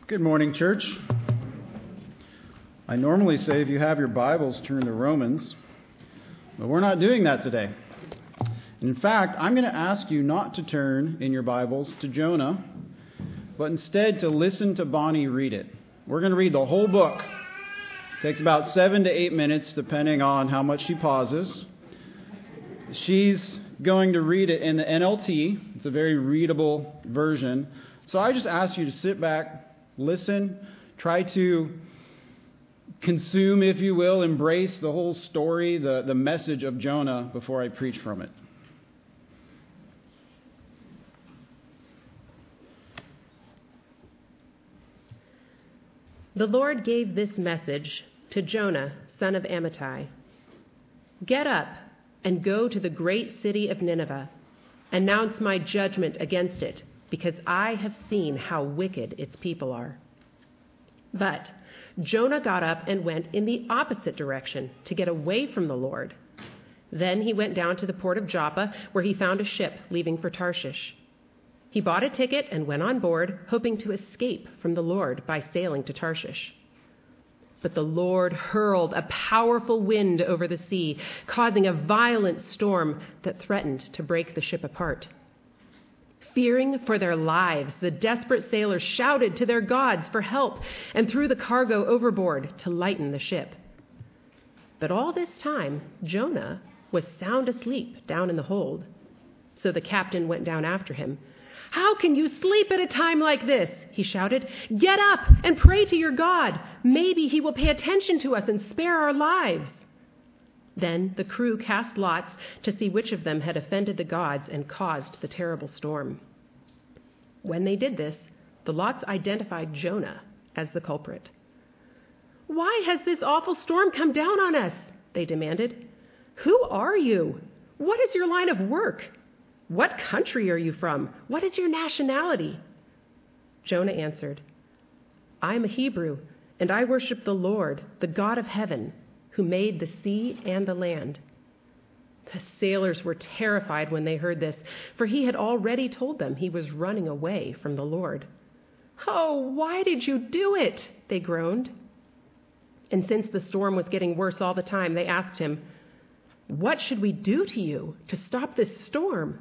Good morning, church. I normally say if you have your Bibles, turn to Romans, but we're not doing that today. In fact, I'm going to ask you not to turn in your Bibles to Jonah, but instead to listen to Bonnie read it. We're going to read the whole book. It takes about 7 to 8 minutes, depending on how much she pauses. She's going to read it in the NLT. It's a very readable version. So I just ask you to sit back, listen, try to consume, if you will, embrace the whole story, the message of Jonah before I preach from it. The Lord gave this message to Jonah, son of Amittai. Get up and go to the great city of Nineveh. Announce my judgment against it, because I have seen how wicked its people are. But Jonah got up and went in the opposite direction to get away from the Lord. Then he went down to the port of Joppa, where he found a ship leaving for Tarshish. He bought a ticket and went on board, hoping to escape from the Lord by sailing to Tarshish. But the Lord hurled a powerful wind over the sea, causing a violent storm that threatened to break the ship apart. Fearing for their lives, the desperate sailors shouted to their gods for help and threw the cargo overboard to lighten the ship. But all this time, Jonah was sound asleep down in the hold. So the captain went down after him. "How can you sleep at a time like this?" he shouted. "Get up and pray to your God. Maybe he will pay attention to us and spare our lives." Then the crew cast lots to see which of them had offended the gods and caused the terrible storm. When they did this, the lots identified Jonah as the culprit. "Why has this awful storm come down on us?" they demanded. "Who are you? What is your line of work? What country are you from? What is your nationality?" Jonah answered, "I am a Hebrew, and I worship the Lord, the God of heaven, who made the sea and the land." The sailors were terrified when they heard this, for he had already told them he was running away from the Lord. "Oh, why did you do it?" they groaned. And since the storm was getting worse all the time, they asked him, "What should we do to you to stop this storm?"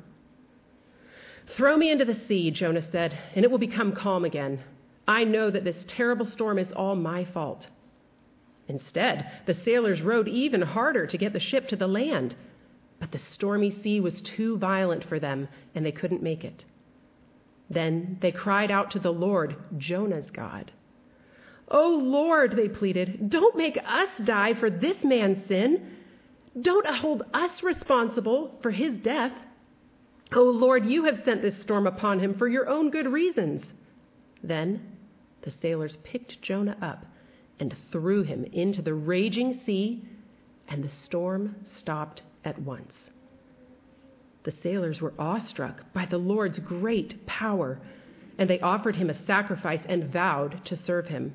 "Throw me into the sea," Jonah said, "and it will become calm again. I know that this terrible storm is all my fault." Instead, the sailors rowed even harder to get the ship to the land. But the stormy sea was too violent for them, and they couldn't make it. Then they cried out to the Lord, Jonah's God. "Oh Lord," they pleaded, "don't make us die for this man's sin. Don't hold us responsible for his death. Oh Lord, you have sent this storm upon him for your own good reasons." Then the sailors picked Jonah up and threw him into the raging sea, and the storm stopped at once. The sailors were awestruck by the Lord's great power, and they offered him a sacrifice and vowed to serve him.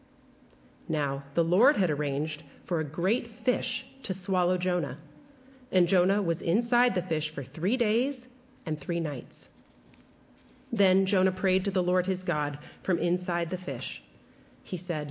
Now the Lord had arranged for a great fish to swallow Jonah, and Jonah was inside the fish for 3 days and 3 nights. Then Jonah prayed to the Lord his God from inside the fish. He said,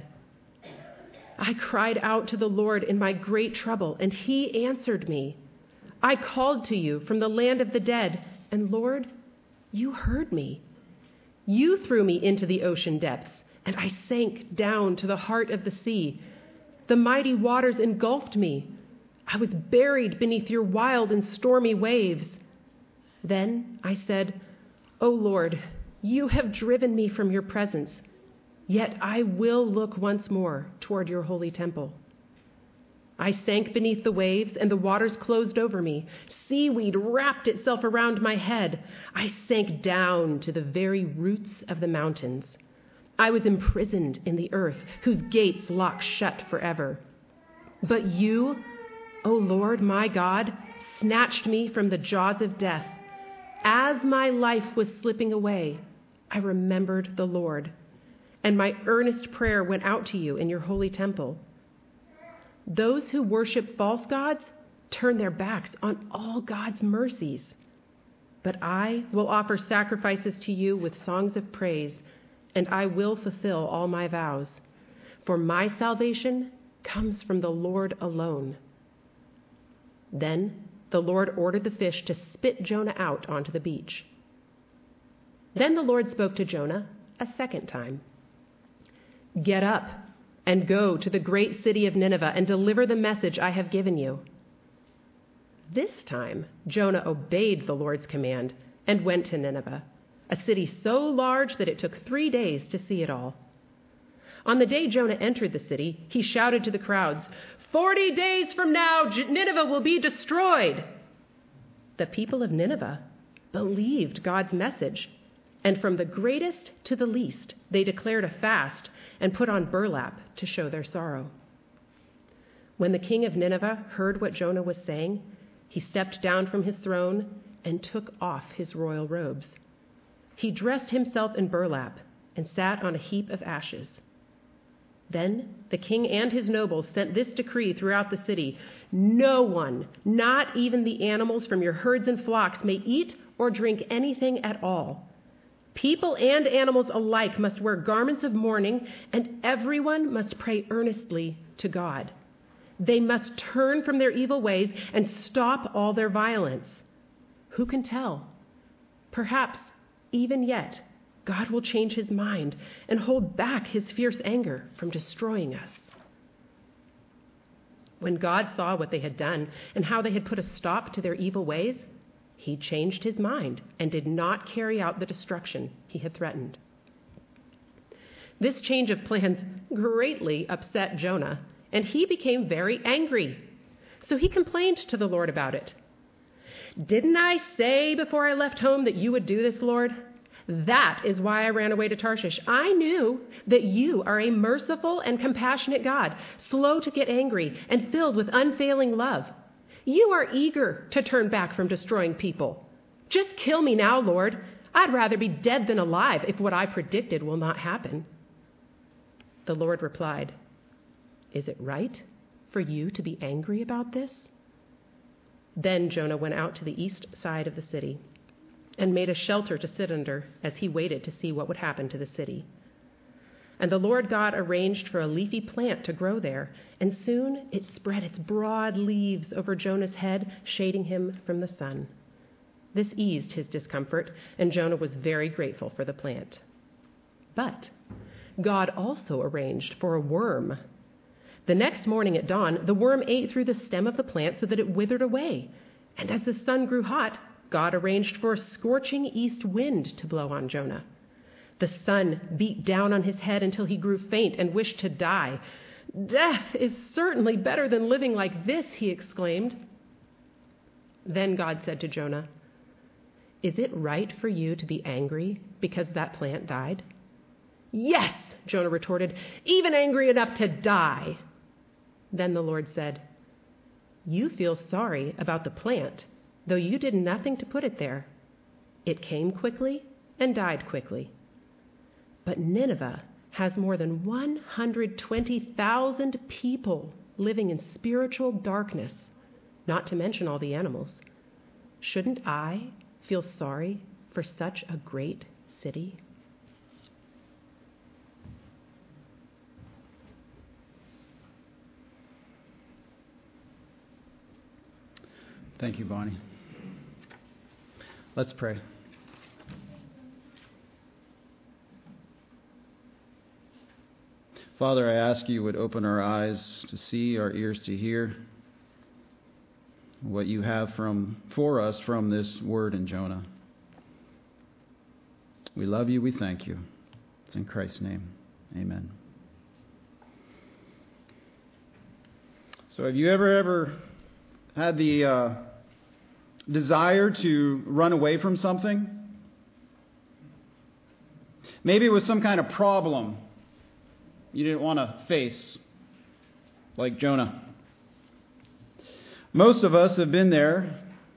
"I cried out to the Lord in my great trouble, and he answered me. I called to you from the land of the dead, and Lord, you heard me. You threw me into the ocean depths, and I sank down to the heart of the sea. The mighty waters engulfed me. I was buried beneath your wild and stormy waves. Then I said, 'O Lord, you have driven me from your presence, yet I will look once more toward your holy temple.' I sank beneath the waves, and the waters closed over me. Seaweed wrapped itself around my head. I sank down to the very roots of the mountains. I was imprisoned in the earth, whose gates lock shut forever. But you, O Lord my God, snatched me from the jaws of death. As my life was slipping away, I remembered the Lord, and my earnest prayer went out to you in your holy temple. Those who worship false gods turn their backs on all God's mercies. But I will offer sacrifices to you with songs of praise, and I will fulfill all my vows. For my salvation comes from the Lord alone." Then the Lord ordered the fish to spit Jonah out onto the beach. Then the Lord spoke to Jonah a second time. "Get up and go to the great city of Nineveh and deliver the message I have given you." This time, Jonah obeyed the Lord's command and went to Nineveh, a city so large that it took 3 days to see it all. On the day Jonah entered the city, he shouted to the crowds, 40 days from now, Nineveh will be destroyed." The people of Nineveh believed God's message, and from the greatest to the least, they declared a fast and put on burlap to show their sorrow. When the king of Nineveh heard what Jonah was saying, he stepped down from his throne and took off his royal robes. He dressed himself in burlap and sat on a heap of ashes. Then the king and his nobles sent this decree throughout the city: "No one, not even the animals from your herds and flocks, may eat or drink anything at all. People and animals alike must wear garments of mourning, and everyone must pray earnestly to God. They must turn from their evil ways and stop all their violence. Who can tell? Perhaps, even yet, God will change his mind and hold back his fierce anger from destroying us." When God saw what they had done and how they had put a stop to their evil ways, he changed his mind and did not carry out the destruction he had threatened. This change of plans greatly upset Jonah, and he became very angry. So he complained to the Lord about it. "Didn't I say before I left home that you would do this, Lord? That is why I ran away to Tarshish. I knew that you are a merciful and compassionate God, slow to get angry and filled with unfailing love. You are eager to turn back from destroying people. Just kill me now, Lord. I'd rather be dead than alive if what I predicted will not happen." The Lord replied, "Is it right for you to be angry about this?" Then Jonah went out to the east side of the city and made a shelter to sit under as he waited to see what would happen to the city. And the Lord God arranged for a leafy plant to grow there, and soon it spread its broad leaves over Jonah's head, shading him from the sun. This eased his discomfort, and Jonah was very grateful for the plant. But God also arranged for a worm. The next morning at dawn, the worm ate through the stem of the plant so that it withered away. And as the sun grew hot, God arranged for a scorching east wind to blow on Jonah. The sun beat down on his head until he grew faint and wished to die. "Death is certainly better than living like this," he exclaimed. Then God said to Jonah, "Is it right for you to be angry because that plant died?" "Yes," Jonah retorted, "even angry enough to die." Then the Lord said, "You feel sorry about the plant, though you did nothing to put it there. It came quickly and died quickly. But Nineveh has more than 120,000 people living in spiritual darkness, not to mention all the animals. Shouldn't I feel sorry for such a great city?" Thank you, Bonnie. Let's pray. Father, I ask you would open our eyes to see, our ears to hear what you have for us from this word in Jonah. We love you. We thank you. It's in Christ's name. Amen. So have you ever had the desire to run away from something? Maybe it was some kind of problem you didn't want to face, like Jonah. Most of us have been there,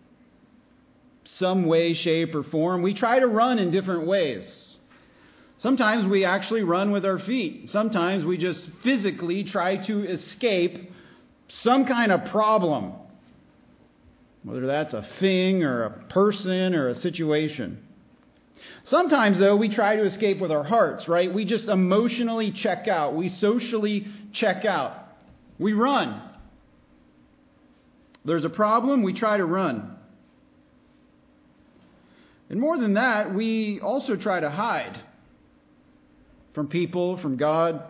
some way, shape, or form. We try to run in different ways. Sometimes we actually run with our feet. Sometimes we just physically try to escape some kind of problem, whether that's a thing or a person or a situation. Sometimes, though, we try to escape with our hearts, right? We just emotionally check out. We socially check out. We run. There's a problem, we try to run. And more than that, we also try to hide from people, from God.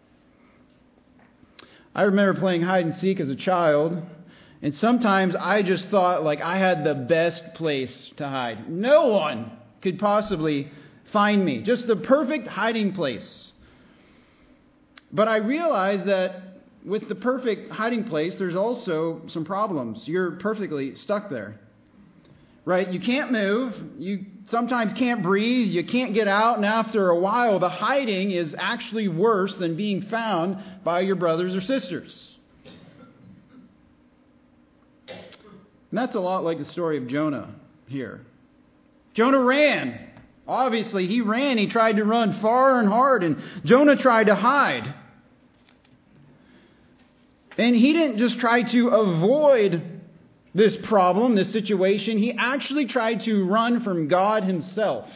I remember playing hide and seek as a child, and sometimes I just thought like I had the best place to hide. No one could possibly find me. Just the perfect hiding place. But I realized that with the perfect hiding place, there's also some problems. You're perfectly stuck there. Right? You can't move. You sometimes can't breathe. You can't get out. And after a while, the hiding is actually worse than being found by your brothers or sisters. And that's a lot like the story of Jonah here. Jonah ran. Obviously, he ran. He tried to run far and hard. And Jonah tried to hide. And he didn't just try to avoid this problem, this situation. He actually tried to run from God himself.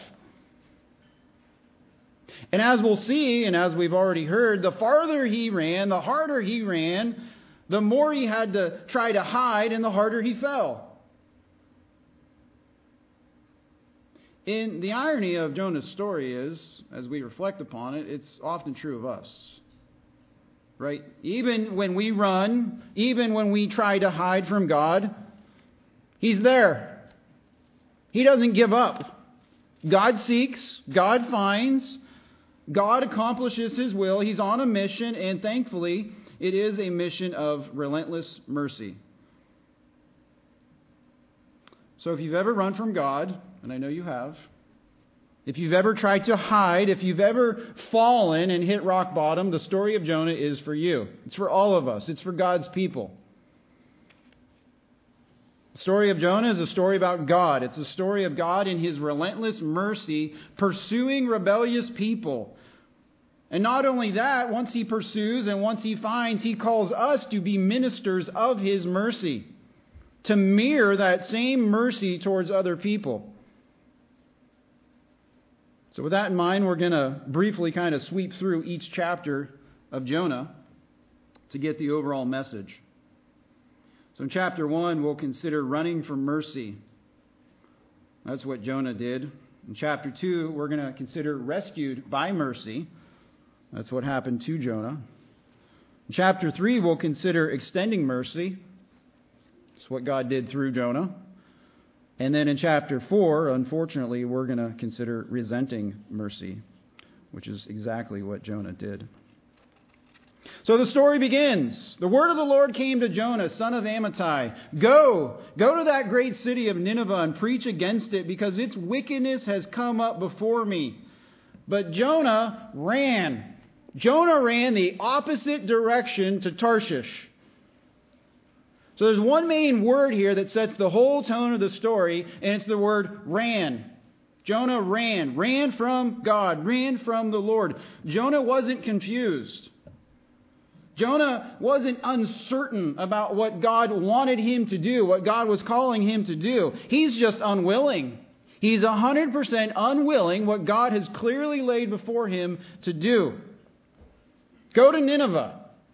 And as we'll see, and as we've already heard, the farther he ran, the harder he ran, the more he had to try to hide, and the harder he fell. And the irony of Jonah's story is, as we reflect upon it, it's often true of us. Right? Even when we run, even when we try to hide from God, He's there. He doesn't give up. God seeks, God finds, God accomplishes His will. He's on a mission, and thankfully, it is a mission of relentless mercy. So if you've ever run from God, and I know you have, if you've ever tried to hide, if you've ever fallen and hit rock bottom, the story of Jonah is for you. It's for all of us. It's for God's people. The story of Jonah is a story about God. It's a story of God in His relentless mercy pursuing rebellious people. And not only that, once He pursues and once He finds, He calls us to be ministers of His mercy, to mirror that same mercy towards other people. So with that in mind, we're going to briefly kind of sweep through each chapter of Jonah to get the overall message. So in chapter 1, we'll consider running from mercy. That's what Jonah did. In chapter 2, we're going to consider rescued by mercy. That's what happened to Jonah. In chapter 3, we'll consider extending mercy. That's what God did through Jonah. And then in chapter 4, unfortunately, we're going to consider resenting mercy, which is exactly what Jonah did. So the story begins. The word of the Lord came to Jonah, son of Amittai. Go to that great city of Nineveh and preach against it, because its wickedness has come up before me. But Jonah ran. Jonah ran the opposite direction to Tarshish. So there's one main word here that sets the whole tone of the story, and it's the word ran. Jonah ran from God, ran from the Lord. Jonah wasn't confused. Jonah wasn't uncertain about what God wanted him to do, what God was calling him to do. He's just unwilling. He's 100% unwilling what God has clearly laid before him to do. Go to Nineveh.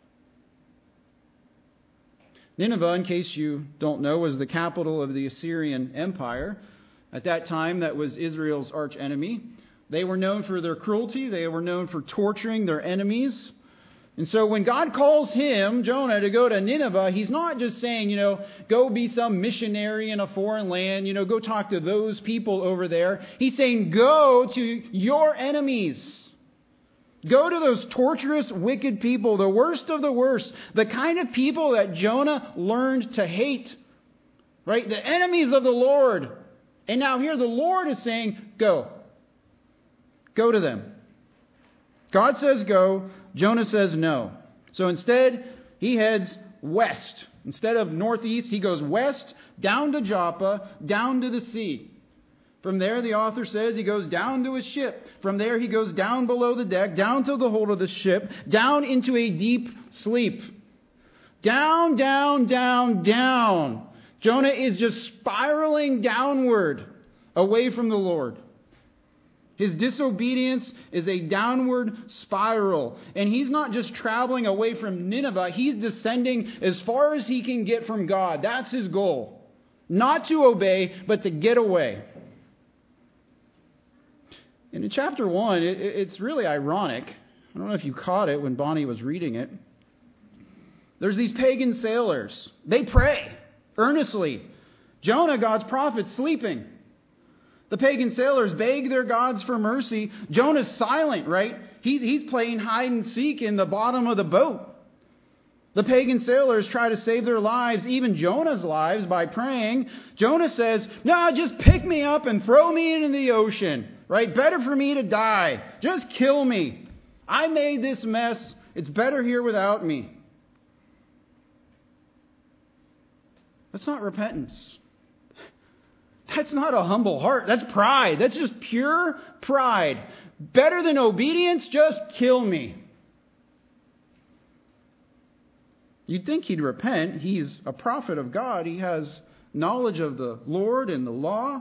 Nineveh, in case you don't know, was the capital of the Assyrian Empire. At that time, that was Israel's archenemy. They were known for their cruelty. They were known for torturing their enemies. And so when God calls him, Jonah, to go to Nineveh, He's not just saying, go be some missionary in a foreign land, go talk to those people over there. He's saying, go to your enemies. Go to those torturous, wicked people, the worst of the worst, the kind of people that Jonah learned to hate. Right? The enemies of the Lord. And now here the Lord is saying, go. Go to them. God says go. Jonah says no. So instead, he heads west. Instead of northeast, he goes west, down to Joppa, down to the sea. From there, the author says he goes down to a ship. From there, he goes down below the deck, down to the hold of the ship, down into a deep sleep. Down, down, down, down. Jonah is just spiraling downward away from the Lord. His disobedience is a downward spiral. And he's not just traveling away from Nineveh. He's descending as far as he can get from God. That's his goal. Not to obey, but to get away. And in chapter 1, it's really ironic. I don't know if you caught it when Bonnie was reading it. There's these pagan sailors. They pray earnestly. Jonah, God's prophet, sleeping. The pagan sailors beg their gods for mercy. Jonah's silent, right? He's playing hide and seek in the bottom of the boat. The pagan sailors try to save their lives, even Jonah's lives, by praying. Jonah says, "No, just pick me up and throw me into the ocean, right? Better for me to die. Just kill me. I made this mess. It's better here without me." That's not repentance. That's not a humble heart. That's pride. That's just pure pride. Better than obedience, just kill me. You'd think he'd repent. He's a prophet of God. He has knowledge of the Lord and the law.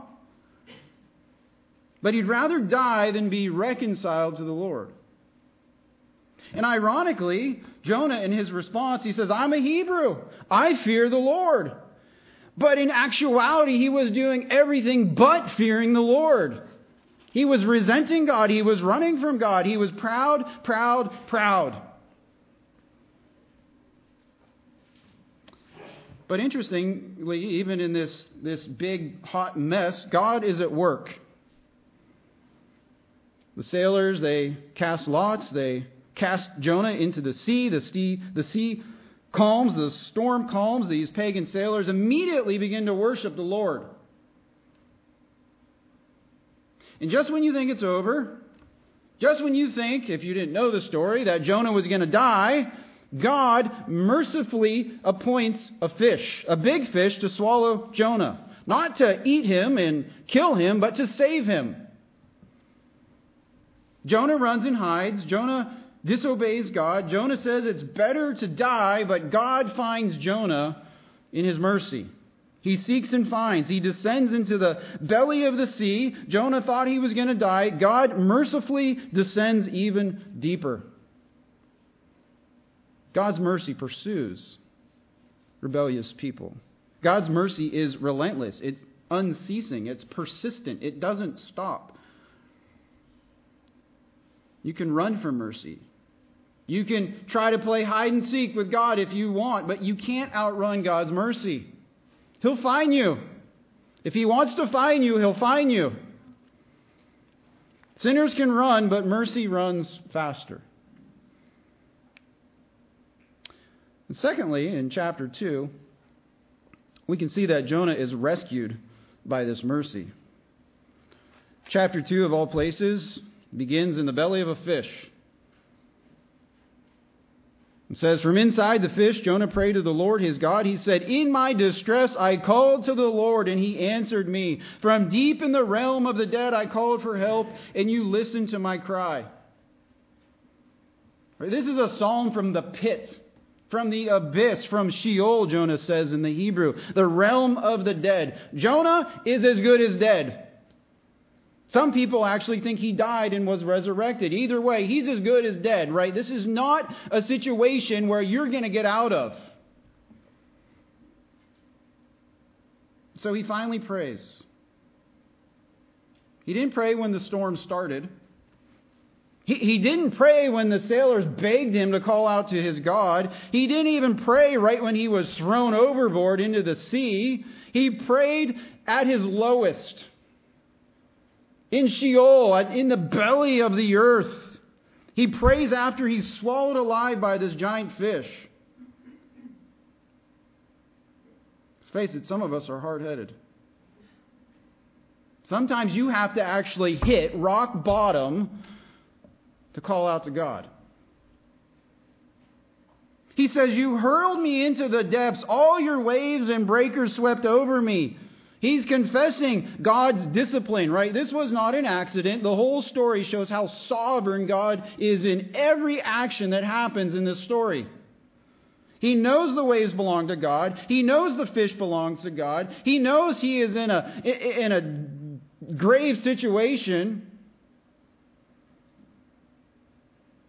But he'd rather die than be reconciled to the Lord. And ironically, Jonah, in his response, he says, "I'm a Hebrew. I fear the Lord." But in actuality, he was doing everything but fearing the Lord. He was resenting God. He was running from God. He was proud, proud, proud. But interestingly, even in this big, hot mess, God is at work. The sailors, they cast lots. They cast Jonah into the sea. The sea calms, the storm calms. These pagan sailors immediately begin to worship the Lord. And just when you think it's over, just when you think, if you didn't know the story, that Jonah was going to die, God mercifully appoints a fish, a big fish, to swallow Jonah. Not to eat him and kill him, but to save him. Jonah runs and hides. Jonah disobeys God. Jonah says it's better to die, but God finds Jonah in his mercy. He seeks and finds. He descends into the belly of the sea. Jonah thought he was going to die. God mercifully descends even deeper. God's mercy pursues rebellious people. God's mercy is relentless. It's unceasing. It's persistent. It doesn't stop. You can run from mercy. You can try to play hide and seek with God if you want, but you can't outrun God's mercy. He'll find you. If He wants to find you, He'll find you. Sinners can run, but mercy runs faster. And secondly, in chapter 2, we can see that Jonah is rescued by this mercy. Chapter 2, of all places, begins in the belly of a fish. It says, "From inside the fish, Jonah prayed to the Lord his God. He said, 'In my distress I called to the Lord, and He answered me. From deep in the realm of the dead I called for help, and You listened to my cry.'" This is a psalm from the pit, from the abyss, from Sheol, Jonah says in the Hebrew, the realm of the dead. Jonah is as good as dead. Some people actually think he died and was resurrected. Either way, he's as good as dead, right? This is not a situation where you're going to get out of. So he finally prays. He didn't pray when the storm started. He didn't pray when the sailors begged him to call out to his God. He didn't even pray right when he was thrown overboard into the sea. He prayed at his lowest. In Sheol, in the belly of the earth. He prays after he's swallowed alive by this giant fish. Let's face it, some of us are hard-headed. Sometimes you have to actually hit rock bottom to call out to God. He says, "You hurled me into the depths. All your waves and breakers swept over me." He's confessing God's discipline, right? This was not an accident. The whole story shows how sovereign God is in every action that happens in this story. He knows the waves belong to God. He knows the fish belongs to God. He knows he is in a grave situation.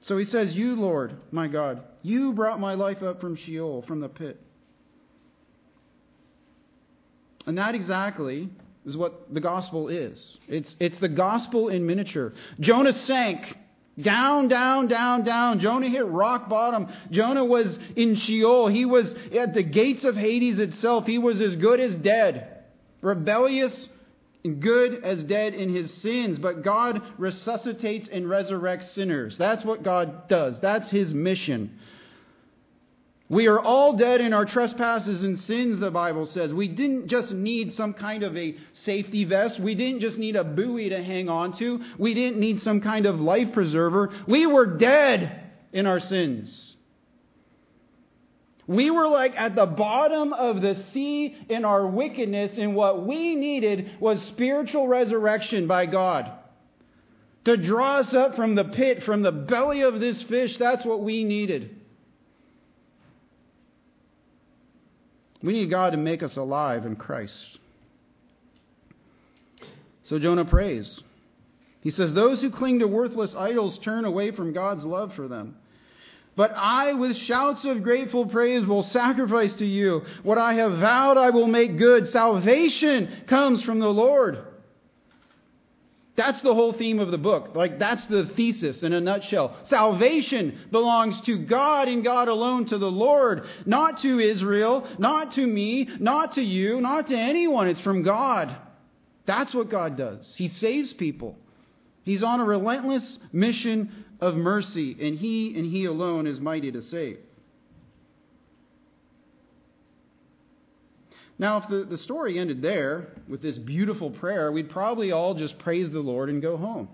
So he says, you, Lord, my God, you brought my life up from Sheol, from the pit. And that exactly is what the gospel is. It's the gospel in miniature. Jonah sank. Down, down, down, down. Jonah hit rock bottom. Jonah was in Sheol. He was at the gates of Hades itself. He was as good as dead. Rebellious and good as dead in his sins. But God resuscitates and resurrects sinners. That's what God does. That's His mission. We are all dead in our trespasses and sins, the Bible says. We didn't just need some kind of a safety vest. We didn't just need a buoy to hang on to. We didn't need some kind of life preserver. We were dead in our sins. We were like at the bottom of the sea in our wickedness, and what we needed was spiritual resurrection by God. To draw us up from the pit, from the belly of this fish, that's what we needed. We need God to make us alive in Christ. So Jonah prays. He says, those who cling to worthless idols turn away from God's love for them. But I, with shouts of grateful praise, will sacrifice to you. What I have vowed I will make good. Salvation comes from the Lord. That's the whole theme of the book. That's the thesis in a nutshell. Salvation belongs to God and God alone, to the Lord. Not to Israel, not to me, not to you, not to anyone. It's from God. That's what God does. He saves people. He's on a relentless mission of mercy, and He alone is mighty to save. Now, if the story ended there with this beautiful prayer, we'd probably all just praise the Lord and go home.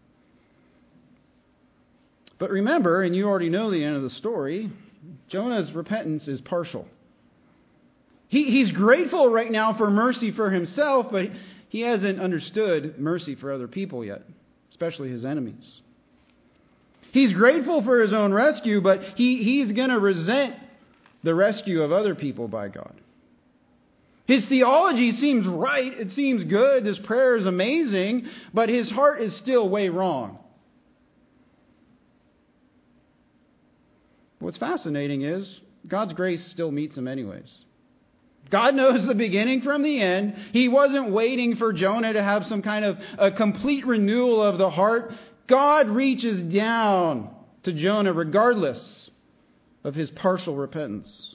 But remember, and you already know the end of the story, Jonah's repentance is partial. He's grateful right now for mercy for himself, but he hasn't understood mercy for other people yet, especially his enemies. He's grateful for his own rescue, but he's going to resent the rescue of other people by God. His theology seems right. It seems good. This prayer is amazing. But his heart is still way wrong. What's fascinating is God's grace still meets him anyways. God knows the beginning from the end. He wasn't waiting for Jonah to have some kind of a complete renewal of the heart. God reaches down to Jonah regardless of his partial repentance.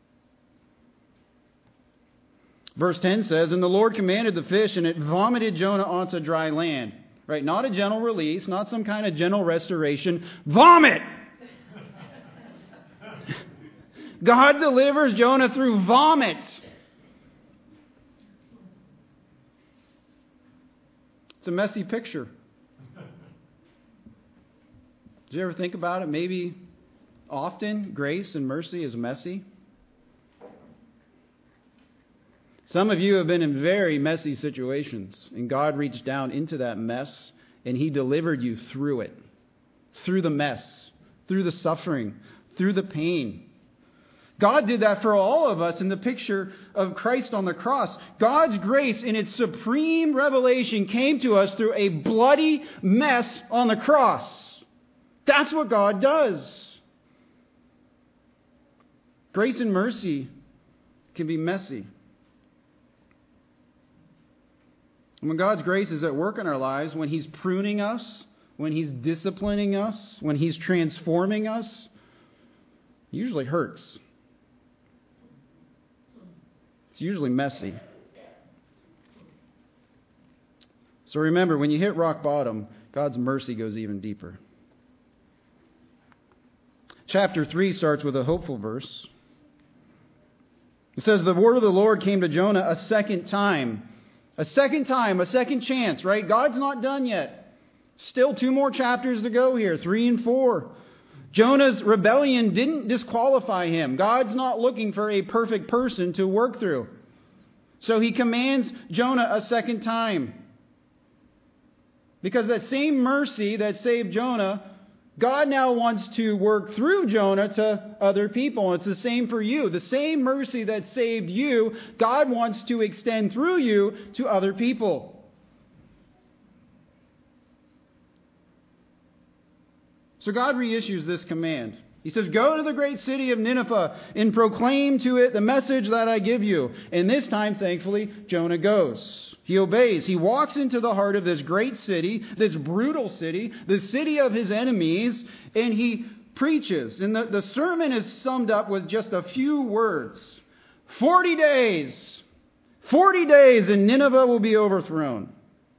Verse 10 says, and the Lord commanded the fish, and it vomited Jonah onto dry land. Right? Not a gentle release, not some kind of gentle restoration. Vomit! God delivers Jonah through vomit. It's a messy picture. Did you ever think about it? Maybe often grace and mercy is messy. Some of you have been in very messy situations, and God reached down into that mess, and He delivered you through it. Through the mess, through the suffering, through the pain. God did that for all of us in the picture of Christ on the cross. God's grace in its supreme revelation came to us through a bloody mess on the cross. That's what God does. Grace and mercy can be messy. And when God's grace is at work in our lives, when He's pruning us, when He's disciplining us, when He's transforming us, it usually hurts. It's usually messy. So remember, when you hit rock bottom, God's mercy goes even deeper. Chapter 3 starts with a hopeful verse. It says, the word of the Lord came to Jonah a second time. A second time, a second chance, right? God's not done yet. Still 2 more chapters to go here, 3 and 4. Jonah's rebellion didn't disqualify him. God's not looking for a perfect person to work through. So He commands Jonah a second time. Because that same mercy that saved Jonah, God now wants to work through Jonah to other people. It's the same for you. The same mercy that saved you, God wants to extend through you to other people. So God reissues this command. He says, go to the great city of Nineveh and proclaim to it the message that I give you. And this time, thankfully, Jonah goes. He obeys. He walks into the heart of this great city, this brutal city, the city of his enemies, and he preaches. And the sermon is summed up with just a few words. 40 days. 40 days and Nineveh will be overthrown.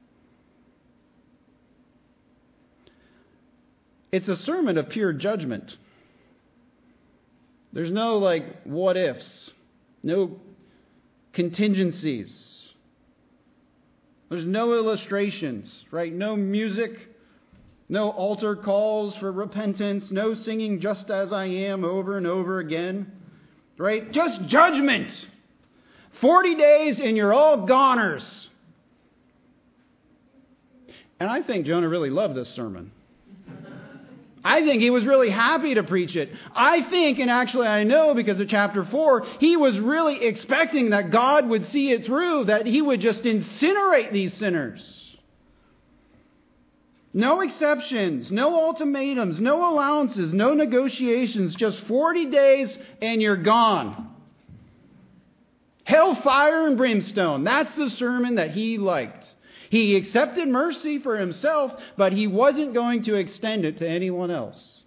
It's a sermon of pure judgment. There's no what ifs, no contingencies. There's no illustrations, right? No music, no altar calls for repentance, no singing just as I am over and over again, right? Just judgment. 40 days and you're all goners. And I think Jonah really loved this sermon. I think he was really happy to preach it. I think, and actually I know because of chapter 4, he was really expecting that God would see it through, that he would just incinerate these sinners. No exceptions, no ultimatums, no allowances, no negotiations, just 40 days and you're gone. Hellfire and brimstone. That's the sermon that he liked. He accepted mercy for himself, but he wasn't going to extend it to anyone else.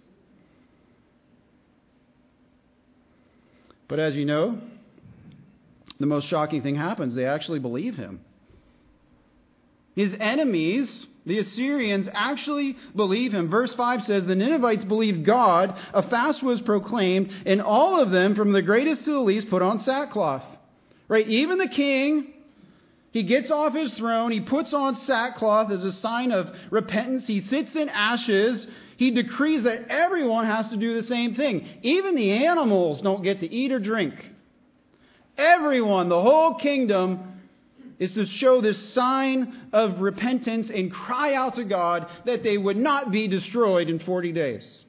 But as you know, the most shocking thing happens. They actually believe him. His enemies, the Assyrians, actually believe him. Verse 5 says, the Ninevites believed God, a fast was proclaimed, and all of them, from the greatest to the least, put on sackcloth. Right? Even the king, he gets off his throne. He puts on sackcloth as a sign of repentance. He sits in ashes. He decrees that everyone has to do the same thing. Even the animals don't get to eat or drink. Everyone, the whole kingdom, is to show this sign of repentance and cry out to God that they would not be destroyed in 40 days.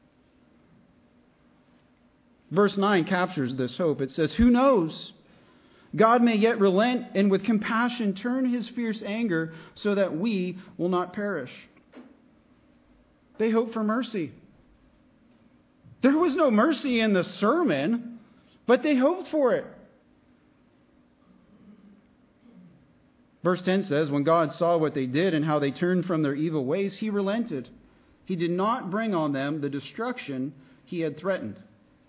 Verse 9 captures this hope. It says, who knows? God may yet relent and with compassion turn his fierce anger so that we will not perish. They hope for mercy. There was no mercy in the sermon, but they hoped for it. Verse 10 says, when God saw what they did and how they turned from their evil ways, he relented. He did not bring on them the destruction he had threatened.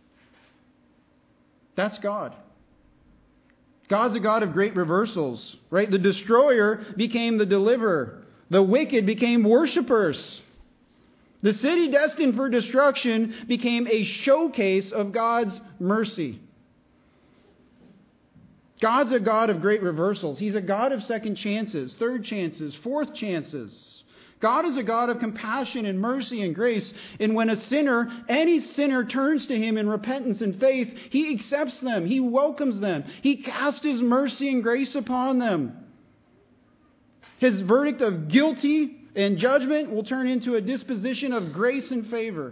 That's God. God's a God of great reversals, right? The destroyer became the deliverer. The wicked became worshipers. The city destined for destruction became a showcase of God's mercy. God's a God of great reversals. He's a God of second chances, third chances, fourth chances. God is a God of compassion and mercy and grace. And when any sinner turns to him in repentance and faith, he accepts them. He welcomes them. He casts his mercy and grace upon them. His verdict of guilty and judgment will turn into a disposition of grace and favor.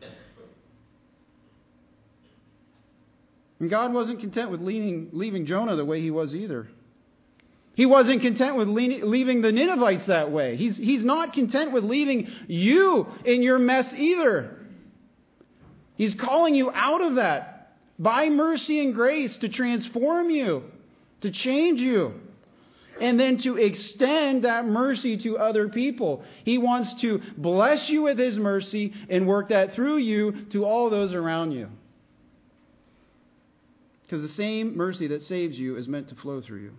And God wasn't content with leaving Jonah the way he was either. He wasn't content with leaving the Ninevites that way. He's not content with leaving you in your mess either. He's calling you out of that by mercy and grace to transform you, to change you, and then to extend that mercy to other people. He wants to bless you with his mercy and work that through you to all those around you. Because the same mercy that saves you is meant to flow through you.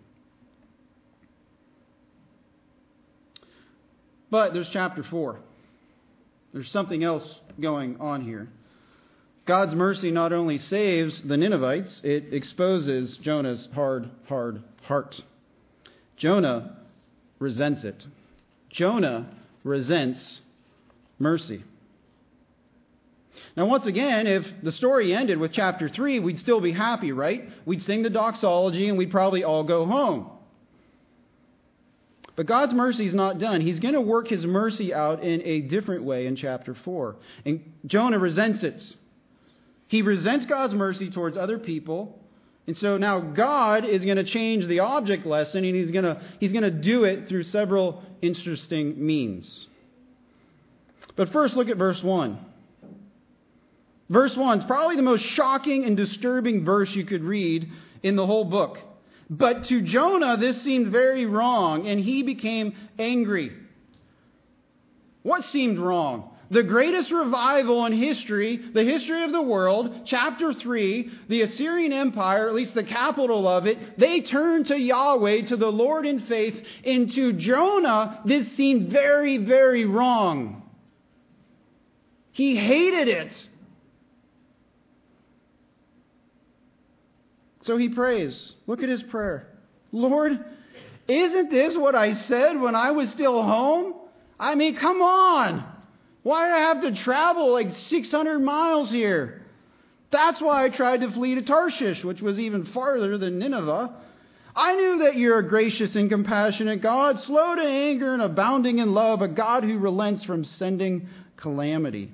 But there's chapter 4. There's something else going on here. God's mercy not only saves the Ninevites, it exposes Jonah's hard heart. Jonah resents it. Jonah resents mercy. Now, once again, if the story ended with chapter 3, we'd still be happy, right? We'd sing the doxology and we'd probably all go home. But God's mercy is not done. He's going to work his mercy out in a different way in chapter 4. And Jonah resents it. He resents God's mercy towards other people. And so now God is going to change the object lesson, and he's going to do it through several interesting means. But first, look at verse 1. Verse 1 is probably the most shocking and disturbing verse you could read in the whole book. But to Jonah, this seemed very wrong, and he became angry. What seemed wrong? The greatest revival in history, the history of the world, chapter 3, the Assyrian Empire, at least the capital of it, they turned to Yahweh, to the Lord in faith. And to Jonah, this seemed very, very wrong. He hated it. So he prays. Look at his prayer. Lord, isn't this what I said when I was still home? I mean, come on. Why do I have to travel like 600 miles here? That's why I tried to flee to Tarshish, which was even farther than Nineveh. I knew that you're a gracious and compassionate God, slow to anger and abounding in love, a God who relents from sending calamity.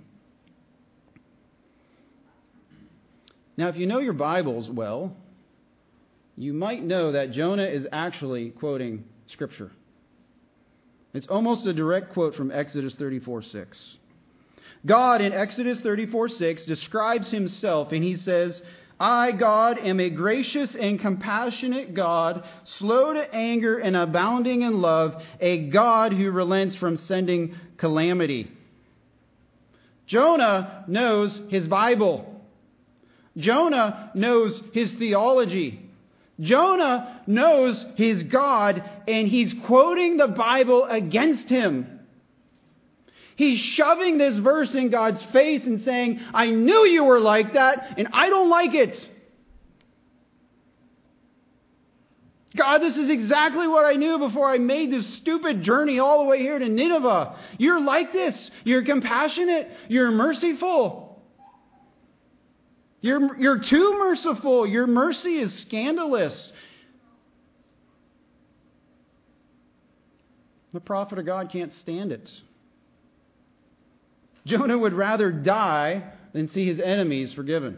Now, if you know your Bibles well, you might know that Jonah is actually quoting Scripture. It's almost a direct quote from Exodus 34:6. God in Exodus 34:6 describes himself, and he says, I, God, am a gracious and compassionate God, slow to anger and abounding in love, a God who relents from sending calamity. Jonah knows his Bible. Jonah knows his theology. Jonah knows his God, and he's quoting the Bible against him. He's shoving this verse in God's face and saying, I knew you were like that, and I don't like it. God, this is exactly what I knew before I made this stupid journey all the way here to Nineveh. You're like this. You're compassionate. You're merciful. You're too merciful. Your mercy is scandalous. The prophet of God can't stand it. Jonah would rather die than see his enemies forgiven.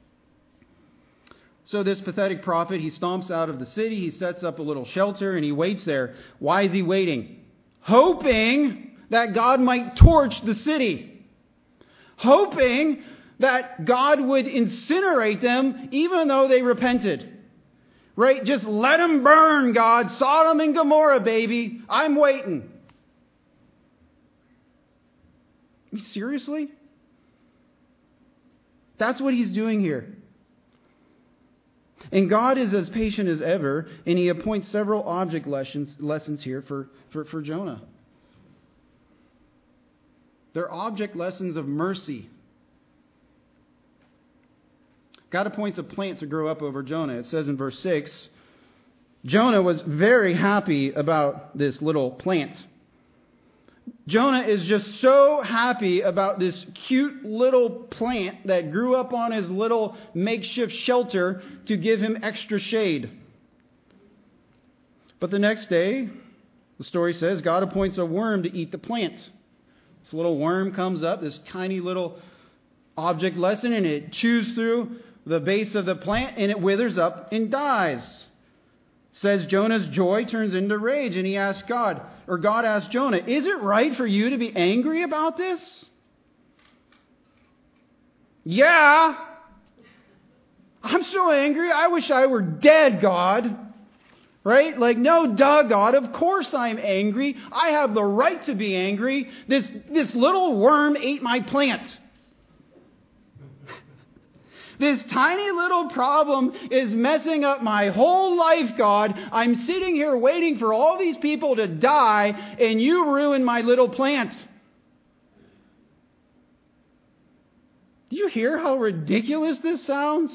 So this pathetic prophet, he stomps out of the city, he sets up a little shelter, and he waits there. Why is he waiting? Hoping that God might torch the city. Hoping that God would incinerate them even though they repented. Right? Just let them burn, God. Sodom and Gomorrah, baby. I'm waiting. Seriously? That's what he's doing here. And God is as patient as ever, and he appoints several object lessons here for Jonah. They're object lessons of mercy. God appoints a plant to grow up over Jonah. It says in verse 6, Jonah was very happy about this little plant. Jonah is just so happy about this cute little plant that grew up on his little makeshift shelter to give him extra shade. But the next day, the story says, God appoints a worm to eat the plant. This little worm comes up, this tiny little object lesson, and it chews through the base of the plant, and it withers up and dies. It says Jonah's joy turns into rage, and he asks God asked Jonah, is it right for you to be angry about this? Yeah. I'm so angry, I wish I were dead, God. Right? Like, no, duh, God, of course I'm angry. I have the right to be angry. This little worm ate my plant. This tiny little problem is messing up my whole life, God. I'm sitting here waiting for all these people to die, and you ruin my little plant. Do you hear how ridiculous this sounds?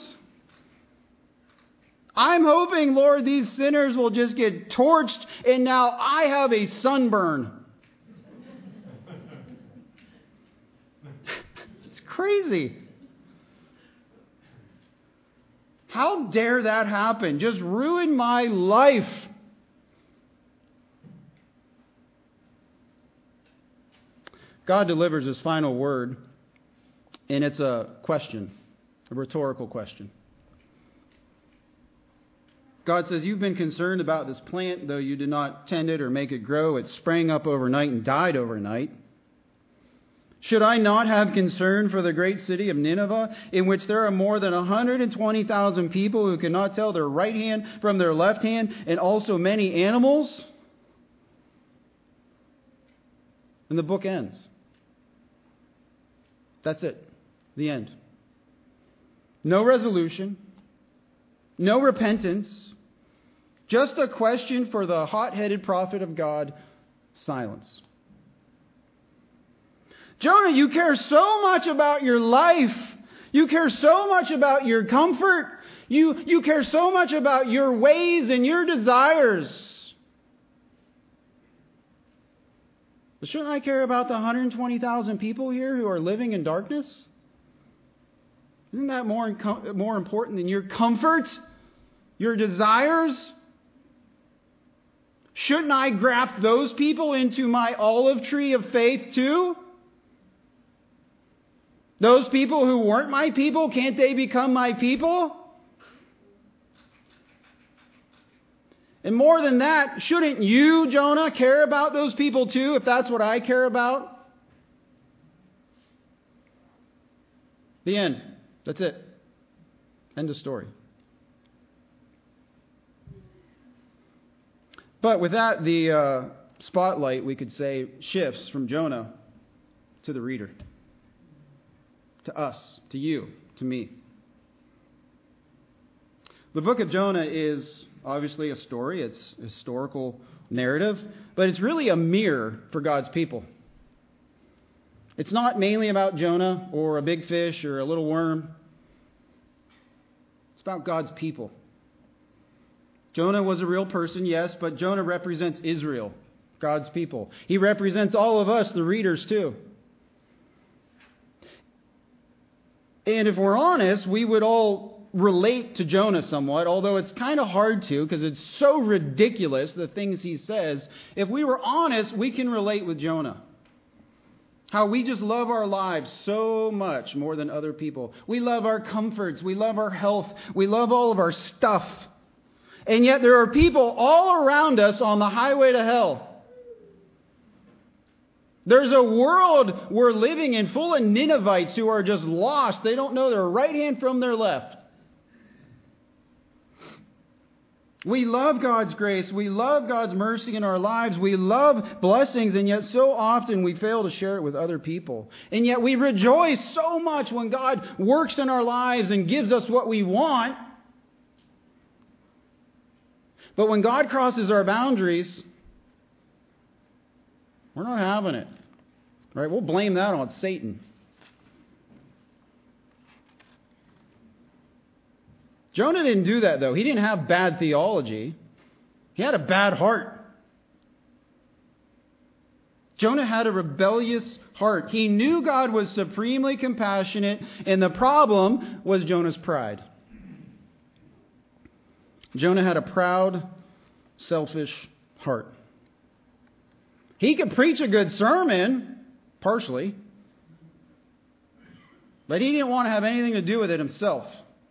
I'm hoping, Lord, these sinners will just get torched, and now I have a sunburn. It's crazy. How dare that happen? Just ruin my life. God delivers his final word, and it's a question, a rhetorical question. God says, you've been concerned about this plant, though you did not tend it or make it grow. It sprang up overnight and died overnight. Should I not have concern for the great city of Nineveh, in which there are more than 120,000 people who cannot tell their right hand from their left hand, and also many animals? And the book ends. That's it. The end. No resolution. No repentance. Just a question for the hot-headed prophet of God. Silence. Jonah, you care so much about your life. You care so much about your comfort. You care so much about your ways and your desires. But shouldn't I care about the 120,000 people here who are living in darkness? Isn't that more important than your comfort, your desires? Shouldn't I graft those people into my olive tree of faith too? Those people who weren't my people, can't they become my people? And more than that, shouldn't you, Jonah, care about those people too, if that's what I care about? The end. That's it. End of story. But with that, the spotlight, we could say, shifts from Jonah to the reader. To us, to you, to me. The book of Jonah is obviously a story. It's a historical narrative. But it's really a mirror for God's people. It's not mainly about Jonah or a big fish or a little worm. It's about God's people. Jonah was a real person, yes, but Jonah represents Israel, God's people. He represents all of us, the readers, too. And if we're honest, we would all relate to Jonah somewhat, although it's kind of hard to because it's so ridiculous, the things he says. If we were honest, we can relate with Jonah. How we just love our lives so much more than other people. We love our comforts. We love our health. We love all of our stuff. And yet there are people all around us on the highway to hell. There's a world we're living in full of Ninevites who are just lost. They don't know their right hand from their left. We love God's grace. We love God's mercy in our lives. We love blessings, and yet so often we fail to share it with other people. And yet we rejoice so much when God works in our lives and gives us what we want. But when God crosses our boundaries, we're not having it. Right? We'll blame that on Satan. Jonah didn't do that, though. He didn't have bad theology. He had a bad heart. Jonah had a rebellious heart. He knew God was supremely compassionate, and the problem was Jonah's pride. Jonah had a proud, selfish heart. He could preach a good sermon, partially, but he didn't want to have anything to do with it himself.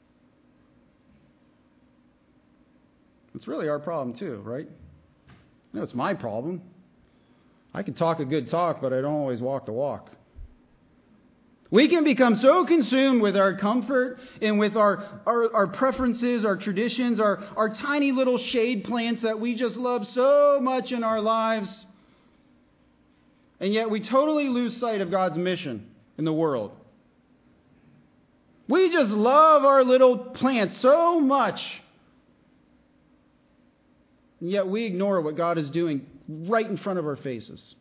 It's really our problem too, right? It's my problem. I can talk a good talk, but I don't always walk the walk. We can become so consumed with our comfort and with our preferences, our traditions, our tiny little shade plants that we just love so much in our lives. And yet we totally lose sight of God's mission in the world. We just love our little plants so much. And yet we ignore what God is doing right in front of our faces.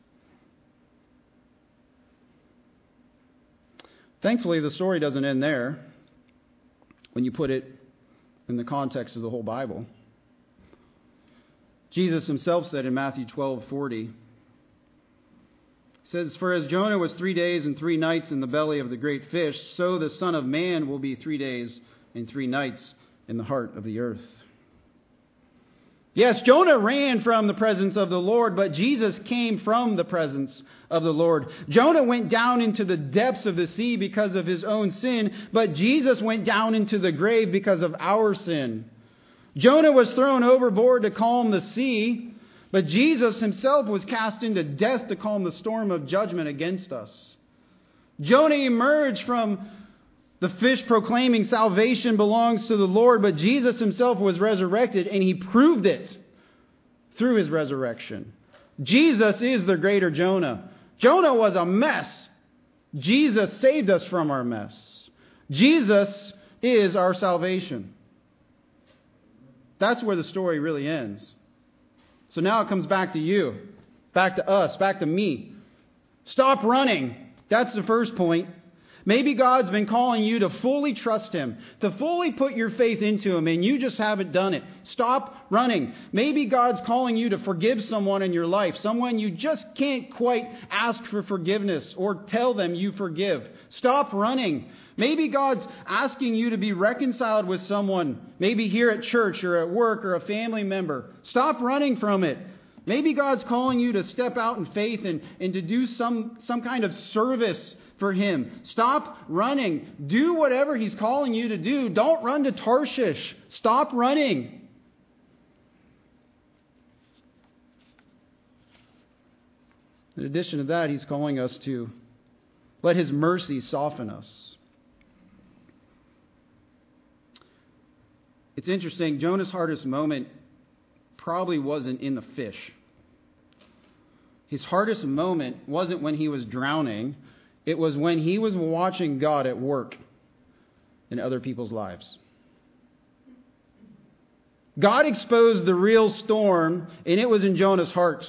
Thankfully, the story doesn't end there when you put it in the context of the whole Bible. Jesus himself said in Matthew 12:40, says, "For as Jonah was 3 days and 3 nights in the belly of the great fish, so the Son of Man will be 3 days and 3 nights in the heart of the earth." Yes, Jonah ran from the presence of the Lord, but Jesus came from the presence of the Lord. Jonah went down into the depths of the sea because of his own sin, but Jesus went down into the grave because of our sin. Jonah was thrown overboard to calm the sea, but Jesus himself was cast into death to calm the storm of judgment against us. Jonah emerged from the fish proclaiming salvation belongs to the Lord, but Jesus himself was resurrected, and he proved it through his resurrection. Jesus is the greater Jonah. Jonah was a mess. Jesus saved us from our mess. Jesus is our salvation. That's where the story really ends. So now it comes back to you, back to us, back to me. Stop running. That's the first point. Maybe God's been calling you to fully trust Him, to fully put your faith into Him, and you just haven't done it. Stop running. Maybe God's calling you to forgive someone in your life, someone you just can't quite ask for forgiveness or tell them you forgive. Stop running. Maybe God's asking you to be reconciled with someone, maybe here at church or at work or a family member. Stop running from it. Maybe God's calling you to step out in faith and to do some kind of service for Him. Stop running. Do whatever He's calling you to do. Don't run to Tarshish. Stop running. In addition to that, He's calling us to let His mercy soften us. It's interesting, Jonah's hardest moment probably wasn't in the fish. His hardest moment wasn't when he was drowning. It was when he was watching God at work in other people's lives. God exposed the real storm, and it was in Jonah's heart.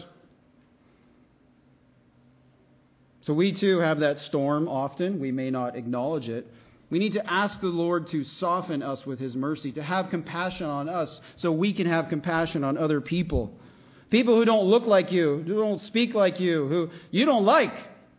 So we too have that storm often. We may not acknowledge it. We need to ask the Lord to soften us with His mercy, to have compassion on us so we can have compassion on other people. People who don't look like you, who don't speak like you, who you don't like.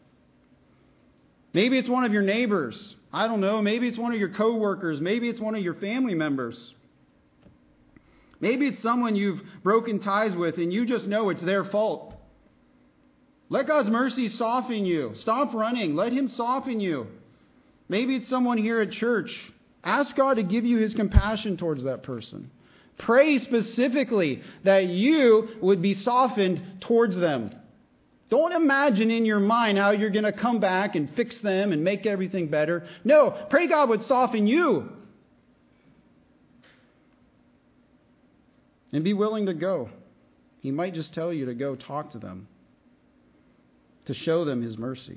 Maybe it's one of your neighbors. I don't know. Maybe it's one of your coworkers. Maybe it's one of your family members. Maybe it's someone you've broken ties with and you just know it's their fault. Let God's mercy soften you. Stop running. Let Him soften you. Maybe it's someone here at church. Ask God to give you His compassion towards that person. Pray specifically that you would be softened towards them. Don't imagine in your mind how you're going to come back and fix them and make everything better. No, pray God would soften you. And be willing to go. He might just tell you to go talk to them, to show them His mercy.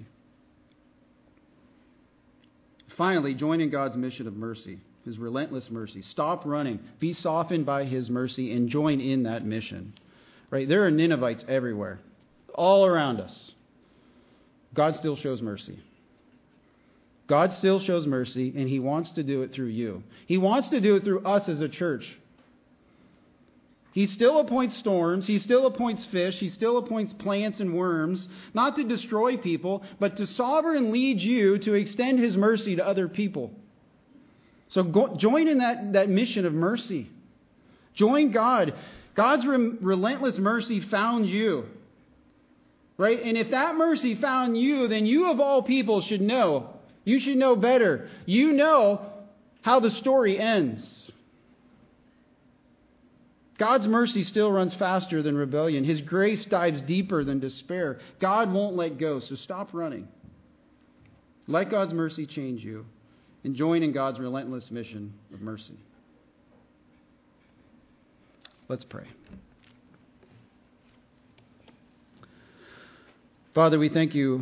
Finally, join in God's mission of mercy, His relentless mercy. Stop running. Be softened by His mercy and join in that mission. Right? There are Ninevites everywhere, all around us. God still shows mercy. God still shows mercy, and He wants to do it through you. He wants to do it through us as a church. He still appoints storms. He still appoints fish. He still appoints plants and worms, not to destroy people, but to sovereign lead you to extend His mercy to other people. So join in that mission of mercy. Join God. God's relentless mercy found you. Right? And if that mercy found you, then you of all people should know. You should know better. You know how the story ends. God's mercy still runs faster than rebellion. His grace dives deeper than despair. God won't let go, so stop running. Let God's mercy change you, and join in God's relentless mission of mercy. Let's pray. Father, we thank You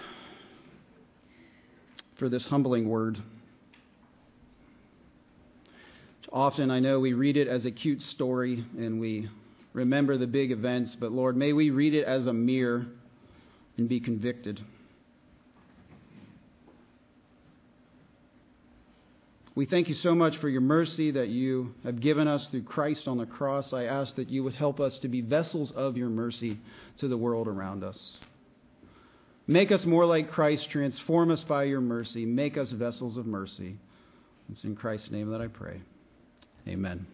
for this humbling word. Often I know we read it as a cute story and we remember the big events, but Lord, may we read it as a mirror and be convicted. We thank You so much for Your mercy that You have given us through Christ on the cross. I ask that You would help us to be vessels of Your mercy to the world around us. Make us more like Christ. Transform us by Your mercy. Make us vessels of mercy. It's in Christ's name that I pray. Amen.